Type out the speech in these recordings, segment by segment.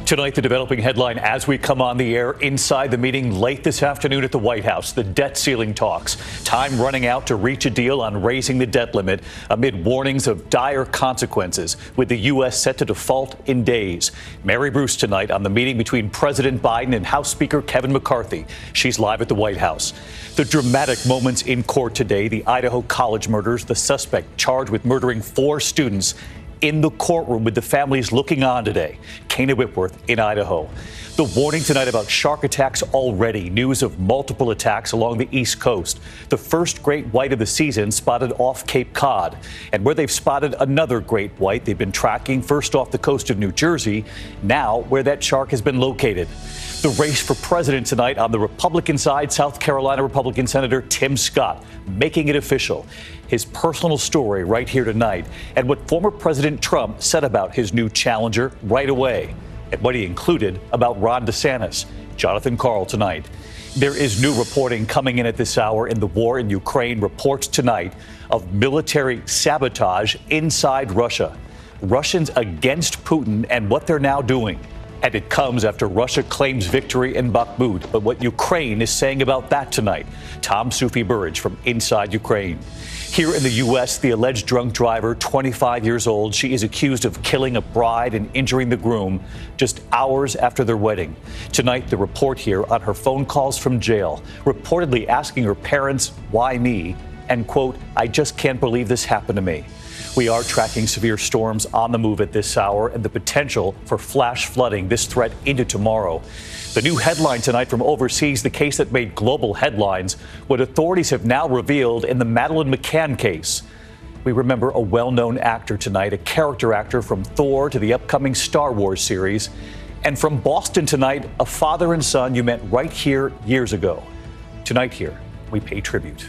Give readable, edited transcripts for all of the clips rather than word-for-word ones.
Tonight, the developing headline as we come on the air inside the meeting late this afternoon at the White House, the debt ceiling talks. Time running out to reach a deal on raising the debt limit amid warnings of dire consequences, with the U.S. set to default in days. Mary Bruce tonight on the meeting between President Biden and House Speaker Kevin McCarthy. She's live at the White House. The dramatic moments in court today, the Idaho college murders, the suspect charged with murdering 4 students in the courtroom with the families looking on today. Kana Whitworth in Idaho. The warning tonight about shark attacks already. News of multiple attacks along the East Coast. The first great white of the season spotted off Cape Cod. And where they've spotted another great white, they've been tracking first off the coast of New Jersey, now where that shark has been located. The race for president tonight on the Republican side, South Carolina Republican Senator Tim Scott making it official. His personal story right here tonight, and what former President Trump said about his new challenger right away, and what he included about Ron DeSantis. Jonathan Karl tonight. There is new reporting coming in at this hour in the war in Ukraine. Reports tonight of military sabotage inside Russia. Russians against Putin and what they're now doing. And it comes after Russia claims victory in Bakhmut. But what Ukraine is saying about that tonight. Tom Sufi-Burridge from inside Ukraine. Here in the U.S., the alleged drunk driver, 25 years old, she is accused of killing a bride and injuring the groom just hours after their wedding. Tonight, the report here on her phone calls from jail, reportedly asking her parents, why me? And, quote, I just can't believe this happened to me. We are tracking severe storms on the move at this hour and the potential for flash flooding, this threat into tomorrow. The new headline tonight from overseas, the case that made global headlines, what authorities have now revealed in the Madeleine McCann case. We remember a well-known actor tonight, a character actor from Thor to the upcoming Star Wars series. And from Boston tonight, a father and son you met right here years ago. Tonight here, we pay tribute.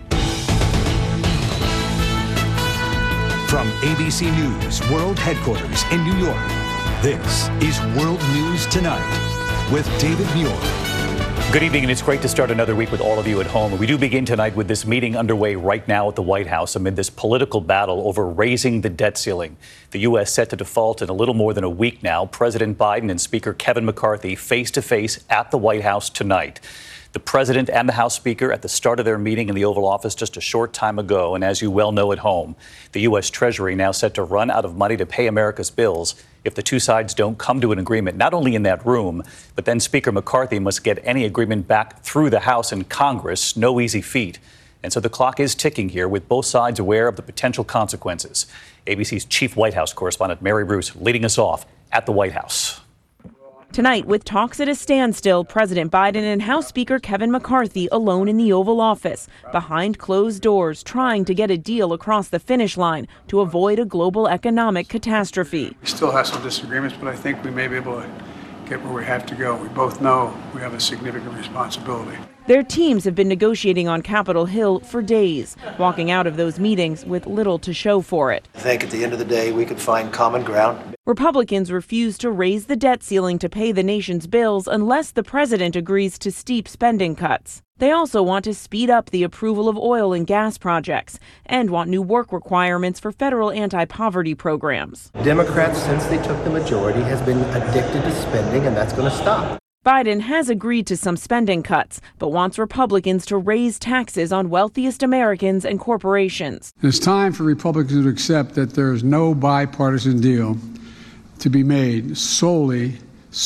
From ABC News World Headquarters in New York, this is World News Tonight with David Muir. Good evening, and it's great to start another week with all of you at home. We do begin tonight with this meeting underway right now at the White House amid this political battle over raising the debt ceiling. The U.S. set to default in a little more than a week now. President Biden and Speaker Kevin McCarthy face-to-face at the White House tonight. The president and the House Speaker at the start of their meeting in the Oval Office just a short time ago. And as you well know at home, the U.S. Treasury now set to run out of money to pay America's bills if the two sides don't come to an agreement, not only in that room, but then Speaker McCarthy must get any agreement back through the House and Congress. No easy feat. And so the clock is ticking here with both sides aware of the potential consequences. ABC's chief White House correspondent Mary Bruce leading us off at the White House. Tonight, with talks at a standstill, President Biden and House Speaker Kevin McCarthy alone in the Oval Office, behind closed doors, trying to get a deal across the finish line to avoid a global economic catastrophe. We still have some disagreements, but I think we may be able to get where we have to go. We both know we have a significant responsibility. Their teams have been negotiating on Capitol Hill for days, walking out of those meetings with little to show for it. I think at the end of the day, we could find common ground. Republicans refuse to raise the debt ceiling to pay the nation's bills unless the president agrees to steep spending cuts. They also want to speed up the approval of oil and gas projects and want new work requirements for federal anti-poverty programs. Democrats, since they took the majority, has been addicted to spending, and that's going to stop. Biden has agreed to some spending cuts, but wants Republicans to raise taxes on wealthiest Americans and corporations. It's time for Republicans to accept that there is no bipartisan deal to be made solely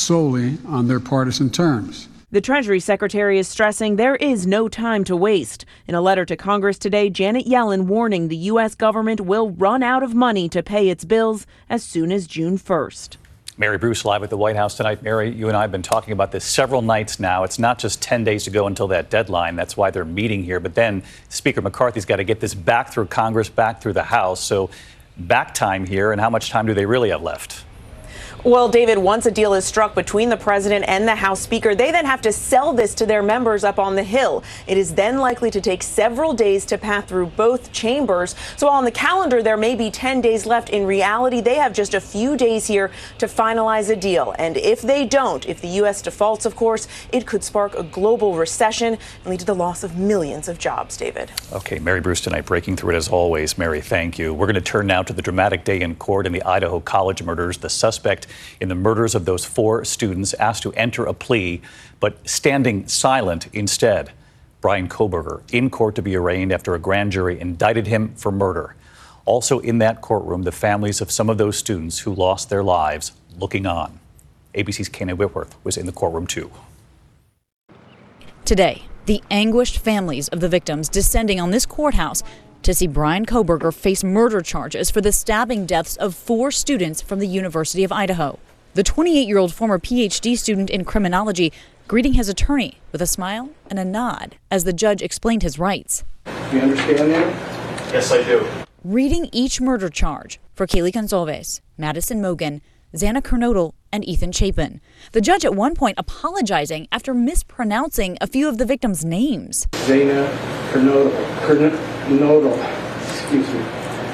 on their partisan terms. The Treasury Secretary is stressing there is no time to waste. In a letter to Congress today, Janet Yellen warning the U.S. government will run out of money to pay its bills as soon as June 1st. Mary Bruce live at the White House tonight. Mary, you and I have been talking about this several nights now. It's not just 10 days to go until that deadline. That's why they're meeting here. But then Speaker McCarthy's got to get this back through Congress, back through the House. So back time here, and how much time do they really have left? Well, David, once a deal is struck between the president and the House Speaker, they then have to sell this to their members up on the Hill. It is then likely to take several days to pass through both chambers. So on the calendar, there may be 10 days left. In reality, they have just a few days here to finalize a deal. And if they don't, if the U.S. defaults, of course, it could spark a global recession and lead to the loss of millions of jobs, David. Okay, Mary Bruce tonight breaking through it as always. Mary, thank you. We're going to turn now to the dramatic day in court in the Idaho college murders. The suspect in the murders of those 4 students, asked to enter a plea, but standing silent instead. Bryan Kohberger in court to be arraigned after a grand jury indicted him for murder. Also in that courtroom, the families of some of those students who lost their lives looking on. ABC's Kayna Whitworth was in the courtroom too. Today, the anguished families of the victims descending on this courthouse to see Bryan Kohberger face murder charges for the stabbing deaths of 4 students from the University of Idaho. The 28-year-old former PhD student in criminology greeting his attorney with a smile and a nod as the judge explained his rights. You understand that? Yes, I do. Reading each murder charge for Kaylee Gonzalez, Madison Mogen, Xana Kernodle, and Ethan Chapin. The judge at one point apologizing after mispronouncing a few of the victims' names. Xana Kernodle, excuse me.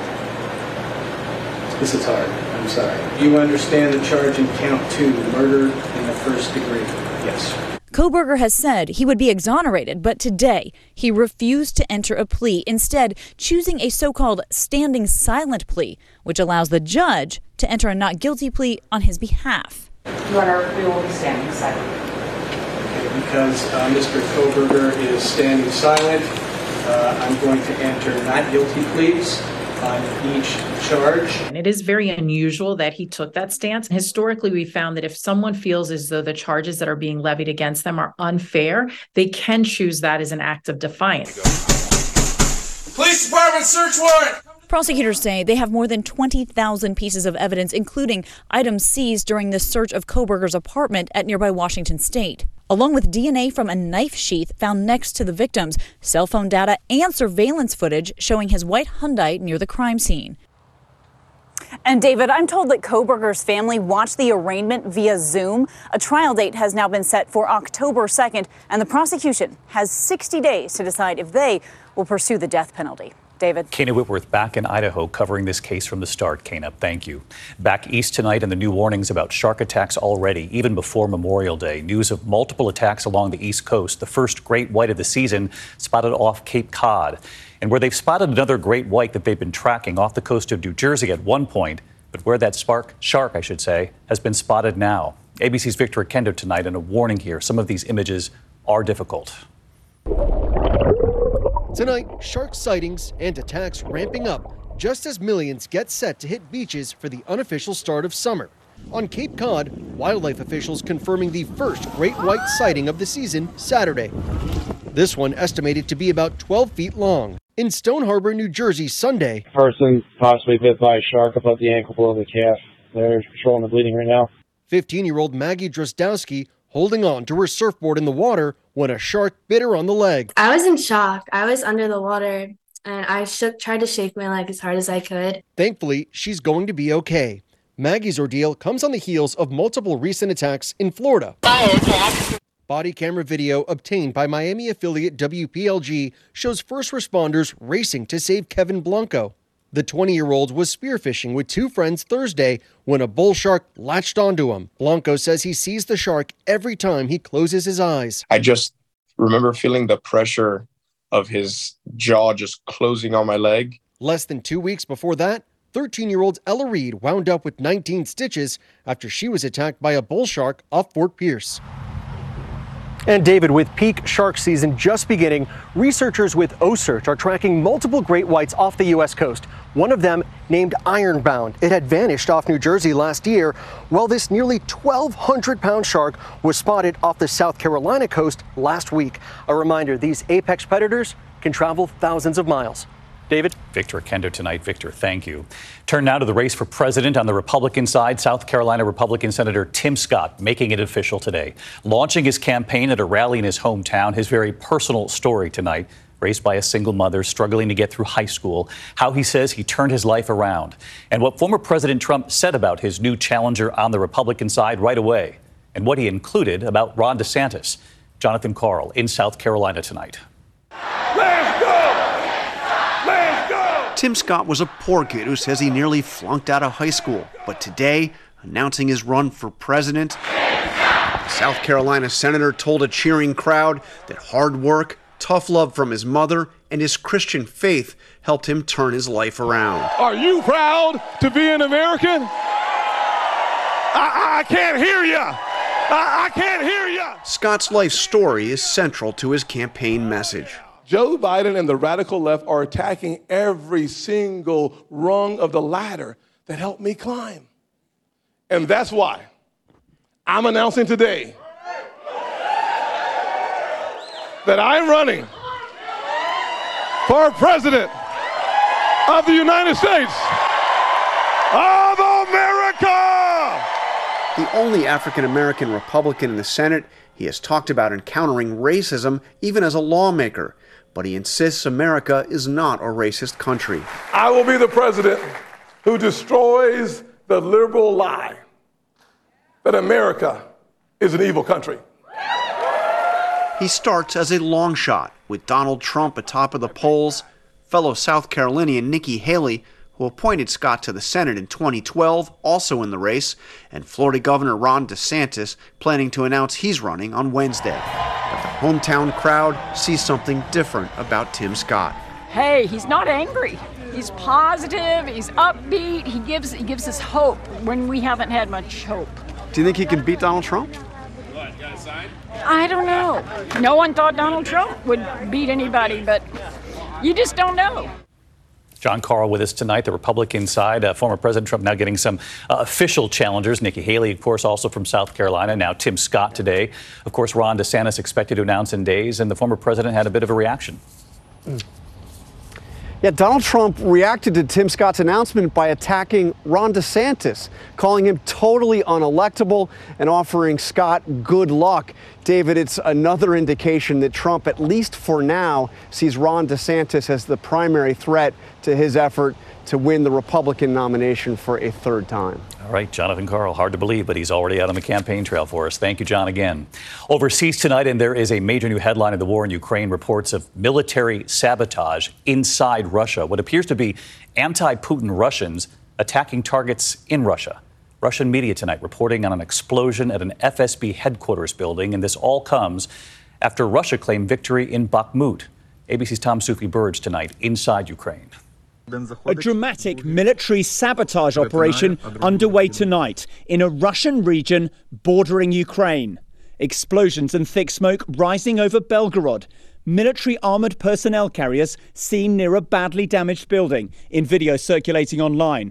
This is hard, I'm sorry. You understand the charge in count 2, murder in the first degree? Yes. Kohberger has said he would be exonerated, but today he refused to enter a plea, instead choosing a so-called standing silent plea, which allows the judge to enter a not guilty plea on his behalf. Your Honor, we will be standing silent. Okay, because Mr. Kohberger is standing silent, I'm going to enter not guilty pleas on each charge. And it is very unusual that he took that stance. Historically, we found that if someone feels as though the charges that are being levied against them are unfair, they can choose that as an act of defiance. Police Department search warrant! Prosecutors say they have more than 20,000 pieces of evidence, including items seized during the search of Kohberger's apartment at nearby Washington State, along with DNA from a knife sheath found next to the victims, cell phone data, and surveillance footage showing his white Hyundai near the crime scene. And David, I'm told that Kohberger's family watched the arraignment via Zoom. A trial date has now been set for October 2nd, and the prosecution has 60 days to decide if they will pursue the death penalty. David. Kayna Whitworth back in Idaho covering this case from the start. Kayna, thank you. Back east tonight and the new warnings about shark attacks already, even before Memorial Day. News of multiple attacks along the East Coast. The first great white of the season spotted off Cape Cod. And where they've spotted another great white that they've been tracking off the coast of New Jersey at one point, but where that shark, I should say, has been spotted now. ABC's Victor Oquendo tonight, and a warning here. Some of these images are difficult. Tonight, shark sightings and attacks ramping up just as millions get set to hit beaches for the unofficial start of summer. On Cape Cod, wildlife officials confirming the first great white sighting of the season Saturday. This one estimated to be about 12 feet long. In Stone Harbor, New Jersey, Sunday. Person possibly bit by a shark above the ankle below the calf. They're controlling the bleeding right now. 15-year-old Maggie Drozdowski holding on to her surfboard in the water when a shark bit her on the leg. I was in shock. I was under the water and I tried to shake my leg as hard as I could. Thankfully, she's going to be okay. Maggie's ordeal comes on the heels of multiple recent attacks in Florida. Body camera video obtained by Miami affiliate WPLG shows first responders racing to save Kevin Blanco. The 20-year-old was spearfishing with 2 friends Thursday when a bull shark latched onto him. Blanco says he sees the shark every time he closes his eyes. I just remember feeling the pressure of his jaw just closing on my leg. Less than 2 weeks before that, 13-year-old Ella Reed wound up with 19 stitches after she was attacked by a bull shark off Fort Pierce. And David, with peak shark season just beginning, researchers with OCEARCH are tracking multiple great whites off the U.S. coast. One of them named Ironbound. It had vanished off New Jersey last year. Well, this nearly 1,200-pound shark was spotted off the South Carolina coast last week. A reminder, these apex predators can travel thousands of miles. David? Victor Oquendo tonight. Victor, thank you. Turn now to the race for president on the Republican side. South Carolina Republican Senator Tim Scott making it official today. Launching his campaign at a rally in his hometown. His very personal story tonight. Raised by a single mother, struggling to get through high school. How he says he turned his life around. And what former President Trump said about his new challenger on the Republican side right away. And what he included about Ron DeSantis. Jonathan Karl in South Carolina tonight. Let's go! Tim Scott was a poor kid who says he nearly flunked out of high school. But today, announcing his run for president, the South Carolina senator told a cheering crowd that hard work, tough love from his mother, and his Christian faith helped him turn his life around. Are you proud to be an American? I can't hear you. I can't hear you. Scott's life story is central to his campaign message. Joe Biden and the radical left are attacking every single rung of the ladder that helped me climb. And that's why I'm announcing today that I'm running for president of the United States of America. The only African-American Republican in the Senate, he has talked about encountering racism even as a lawmaker, but he insists America is not a racist country. I will be the president who destroys the liberal lie that America is an evil country. He starts as a long shot with Donald Trump atop of the polls, fellow South Carolinian Nikki Haley, who appointed Scott to the Senate in 2012, also in the race, and Florida Governor Ron DeSantis planning to announce he's running on Wednesday. But the hometown crowd sees something different about Tim Scott. Hey, he's not angry. He's positive, he's upbeat, he gives us hope when we haven't had much hope. Do you think he can beat Donald Trump? I don't know. No one thought Donald Trump would beat anybody, but you just don't know. John Carl with us tonight, the Republican side. Former President Trump now getting some official challengers. Nikki Haley, of course, also from South Carolina. Now Tim Scott today. Of course, Ron DeSantis expected to announce in days, and the former president had a bit of a reaction. Yeah, Donald Trump reacted to Tim Scott's announcement by attacking Ron DeSantis, calling him totally unelectable and offering Scott good luck. David, it's another indication that Trump, at least for now, sees Ron DeSantis as the primary threat to his effort to win the Republican nomination for a third time. All right, Jonathan Carl, hard to believe, but he's already out on the campaign trail for us. Thank you, John, again. Overseas tonight, and there is a major new headline of the war in Ukraine, reports of military sabotage inside Russia. What appears to be anti-Putin Russians attacking targets in Russia. Russian media tonight reporting on an explosion at an FSB headquarters building, and this all comes after Russia claimed victory in Bakhmut. ABC's Tom Sufi Burge tonight inside Ukraine. A dramatic military sabotage operation underway tonight in a Russian region bordering Ukraine. Explosions and thick smoke rising over Belgorod. Military armoured personnel carriers seen near a badly damaged building in video circulating online.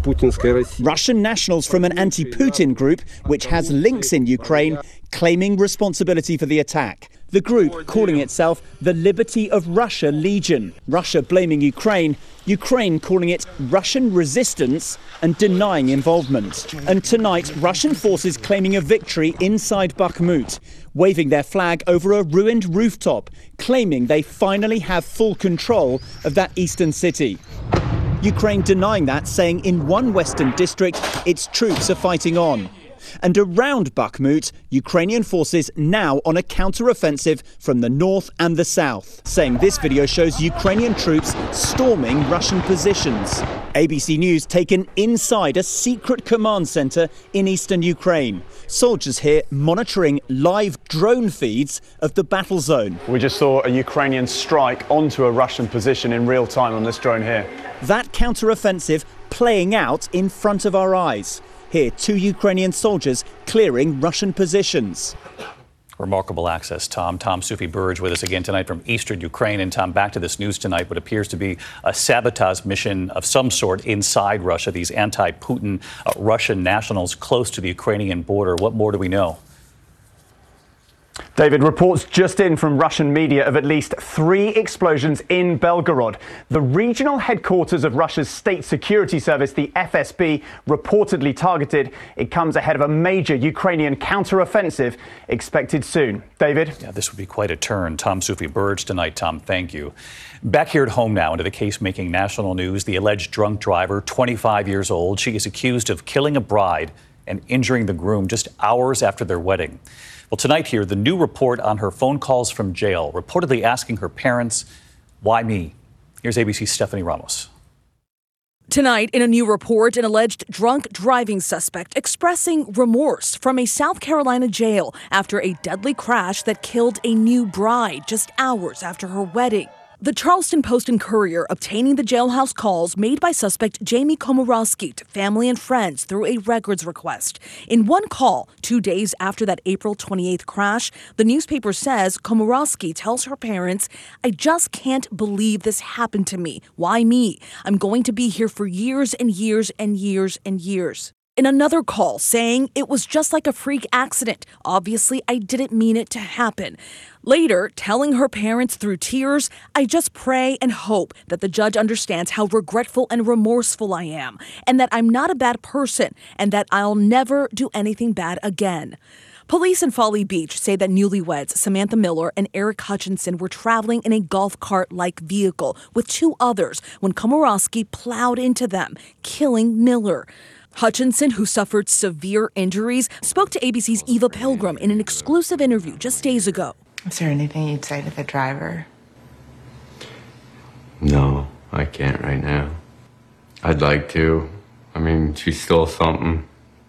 Russian nationals from an anti-Putin group, which has links in Ukraine, claiming responsibility for the attack. The group calling itself the Liberty of Russia Legion. Russia blaming Ukraine, Ukraine calling it Russian resistance and denying involvement. And tonight, Russian forces claiming a victory inside Bakhmut, waving their flag over a ruined rooftop, claiming they finally have full control of that eastern city. Ukraine denying that, saying in one western district its troops are fighting on. And around Bakhmut, Ukrainian forces now on a counter-offensive from the north and the south, saying this video shows Ukrainian troops storming Russian positions. ABC News taken inside a secret command center in eastern Ukraine. Soldiers here monitoring live drone feeds of the battle zone. We just saw a Ukrainian strike onto a Russian position in real time on this drone here. That counter-offensive playing out in front of our eyes. Here, 2 Ukrainian soldiers clearing Russian positions. Remarkable access, Tom. Tom Sufi Burge with us again tonight from eastern Ukraine. And Tom, back to this news tonight, what appears to be a sabotage mission of some sort inside Russia. These anti-Putin Russian nationals close to the Ukrainian border. What more do we know? David, reports just in from Russian media of at least 3 explosions in Belgorod. The regional headquarters of Russia's state security service, the FSB, reportedly targeted. It comes ahead of a major Ukrainian counter-offensive expected soon. David? Yeah, this would be quite a turn. Tom Sufi Burge tonight. Tom, thank you. Back here at home now into the case making national news. The alleged drunk driver, 25 years old. She is accused of killing a bride and injuring the groom just hours after their wedding. Well, tonight here, the new report on her phone calls from jail, reportedly asking her parents, why me? Here's ABC's Stephanie Ramos. Tonight, in a new report, an alleged drunk driving suspect expressing remorse from a South Carolina jail after a deadly crash that killed a new bride just hours after her wedding. The Charleston Post and Courier obtaining the jailhouse calls made by suspect Jamie Komorowski to family and friends through a records request. In one call, 2 days after that April 28th crash, the newspaper says Komorowski tells her parents, "I just can't believe this happened to me. Why me? I'm going to be here for years and years and years and years." In another call, saying it was just like a freak accident. Obviously, I didn't mean it to happen. Later, telling her parents through tears, "I just pray and hope that the judge understands how regretful and remorseful I am, and that I'm not a bad person, and that I'll never do anything bad again." Police in Folly Beach say that newlyweds Samantha Miller and Eric Hutchinson were traveling in a golf cart-like vehicle with 2 others when Komorowski plowed into them, killing Miller. Hutchinson, who suffered severe injuries, spoke to ABC's Eva Pilgrim in an exclusive interview just days ago. Is there anything you'd say to the driver? No, I can't right now. I'd like to. I mean, she stole something.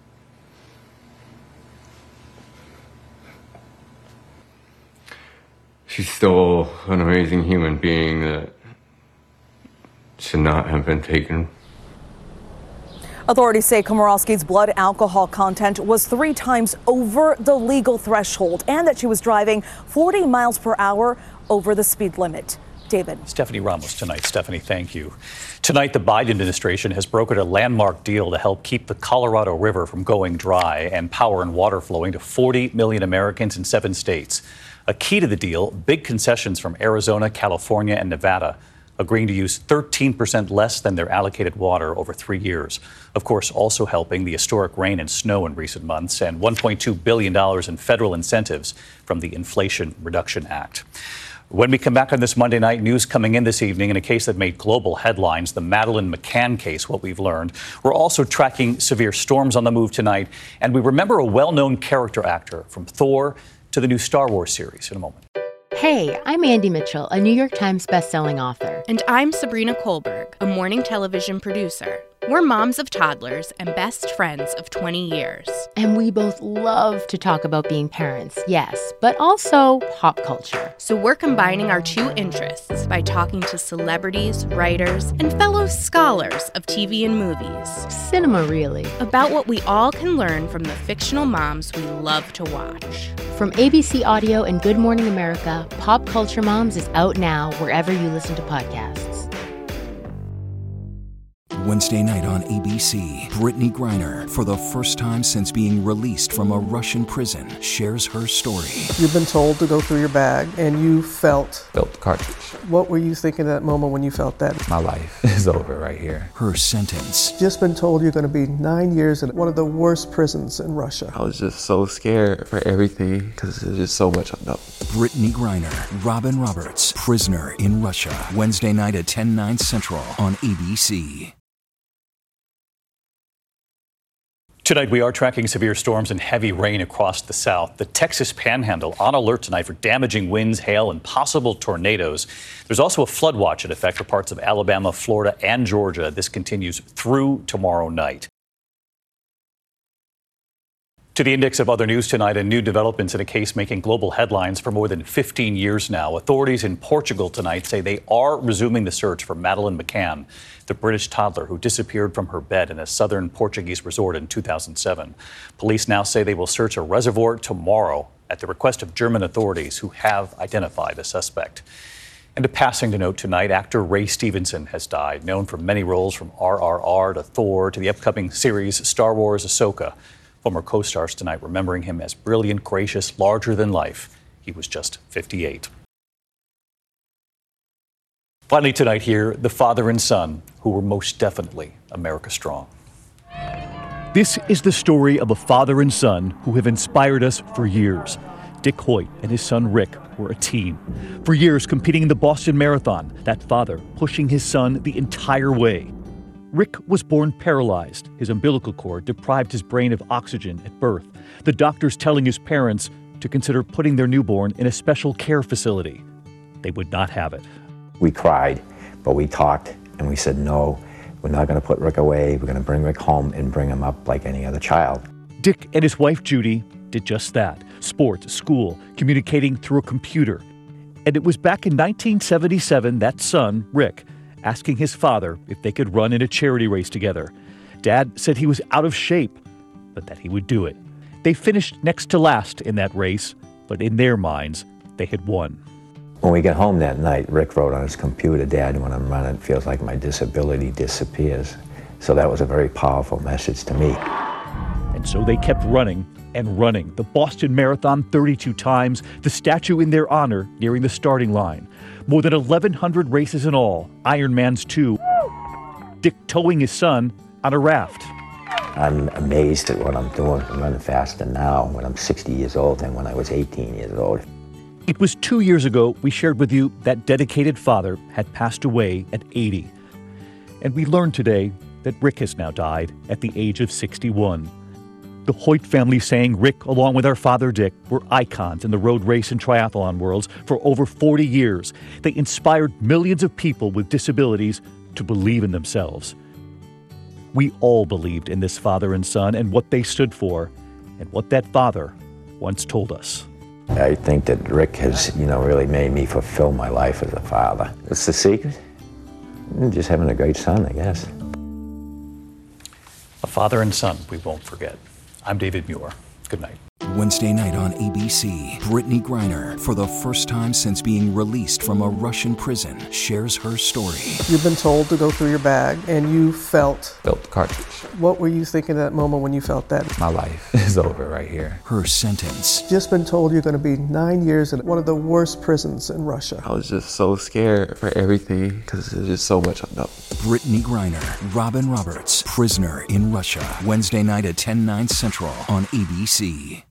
She stole an amazing human being that should not have been taken. Authorities say Komorowski's blood alcohol content was 3 times over the legal threshold and that she was driving 40 miles per hour over the speed limit. David. Stephanie Ramos tonight. Stephanie, thank you. Tonight, the Biden administration has brokered a landmark deal to help keep the Colorado River from going dry and power and water flowing to 40 million Americans in 7 states. A key to the deal, big concessions from Arizona, California, and Nevada, agreeing to use 13% less than their allocated water over 3 years. Of course, also helping the historic rain and snow in recent months and $1.2 billion in federal incentives from the Inflation Reduction Act. When we come back on this Monday night, news coming in this evening in a case that made global headlines, the Madeleine McCann case, what we've learned. We're also tracking severe storms on the move tonight, and we remember a well-known character actor from Thor to the new Star Wars series in a moment. Hey, I'm Andy Mitchell, a New York Times bestselling author. And I'm Sabrina Kohlberg, a morning television producer. We're moms of toddlers and best friends of 20 years. And we both love to talk about being parents, yes, but also pop culture. So we're combining our 2 interests by talking to celebrities, writers, and fellow scholars of TV and movies. Cinema, really. About what we all can learn from the fictional moms we love to watch. From ABC Audio and Good Morning America, Pop Culture Moms is out now wherever you listen to podcasts. Wednesday night on ABC, Brittany Griner, for the first time since being released from a Russian prison, shares her story. You've been told to go through your bag, and you felt the cartridge. What were you thinking at that moment when you felt that? My life is over right here. Her sentence. Just been told you're going to be 9 years in one of the worst prisons in Russia. I was just so scared for everything because there's just so much unknown. Brittany Griner, Robin Roberts, Prisoner in Russia. Wednesday night at 10/9 Central on ABC. Tonight, we are tracking severe storms and heavy rain across the South. The Texas Panhandle on alert tonight for damaging winds, hail, and possible tornadoes. There's also a flood watch in effect for parts of Alabama, Florida, and Georgia. This continues through tomorrow night. To the index of other news tonight, and new developments in a case making global headlines for more than 15 years now. Authorities in Portugal tonight say they are resuming the search for Madeleine McCann, the British toddler who disappeared from her bed in a southern Portuguese resort in 2007. Police now say they will search a reservoir tomorrow at the request of German authorities who have identified a suspect. And a passing to note tonight, actor Ray Stevenson has died, known for many roles from RRR to Thor to the upcoming series Star Wars Ahsoka. Former co-stars tonight remembering him as brilliant, gracious, larger than life. He was just 58. Finally tonight here, the father and son who were most definitely America Strong. This is the story of a father and son who have inspired us for years. Dick Hoyt and his son Rick were a team. For years competing in the Boston Marathon, that father pushing his son the entire way. Rick was born paralyzed. His umbilical cord deprived his brain of oxygen at birth. The doctors telling his parents to consider putting their newborn in a special care facility. They would not have it. We cried, but we talked and we said, no, we're not going to put Rick away. We're going to bring Rick home and bring him up like any other child. Dick and his wife Judy did just that. Sports, school, communicating through a computer. And it was back in 1977 that son, Rick, asking his father if they could run in a charity race together. Dad said he was out of shape, but that he would do it. They finished next to last in that race, but in their minds, they had won. When we got home that night, Rick wrote on his computer, "Dad, when I'm running, it feels like my disability disappears." So that was a very powerful message to me. And so they kept running and running. The Boston Marathon 32 times, the statue in their honor nearing the starting line. More than 1,100 races in all, Ironmans 2. Dick towing his son on a raft. I'm amazed at what I'm doing. I'm running faster now when I'm 60 years old than when I was 18 years old. It was 2 years ago we shared with you that dedicated father had passed away at 80. And we learned today that Rick has now died at the age of 61. The Hoyt family saying Rick, along with our father Dick, were icons in the road race and triathlon worlds for over 40 years. They inspired millions of people with disabilities to believe in themselves. We all believed in this father and son and what they stood for, and what that father once told us. I think that Rick has, really made me fulfill my life as a father. It's the secret. Just having a great son, I guess. A father and son we won't forget. I'm David Muir. Good night. Wednesday night on ABC, Brittany Griner, for the first time since being released from a Russian prison, shares her story. You've been told to go through your bag, and you felt the cartridge. What were you thinking at that moment when you felt that? My life is over right here. Her sentence. Just been told you're going to be 9 years in one of the worst prisons in Russia. I was just so scared for everything because there's just so much unknown. Brittany Griner, Robin Roberts, Prisoner in Russia. Wednesday night at 10/9 Central on ABC.